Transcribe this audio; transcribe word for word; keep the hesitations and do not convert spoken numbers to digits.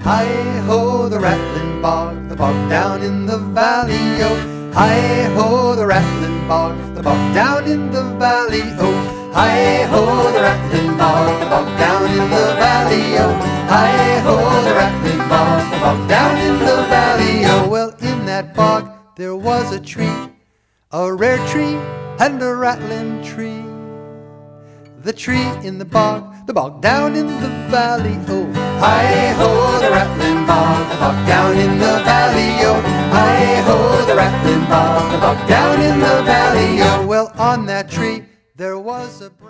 Hi-ho, the rattling bog, the bog down in the valley, oh. Hi-ho, the rattling bog, the bog down in the valley, oh. Hi-ho, the rattling bog, the bog down in the valley, oh. Hi-ho, the rattling bog, the bog down in the valley, oh. Well, in that bog there was a tree, a rare tree and a rattling tree. The tree in the bog, the bog down in the valley, oh. Hi-ho, the rattling bog, the bog down in the valley, oh. Hi-ho, the rattling bog, the bog down in the valley, oh. Well, on that tree there was a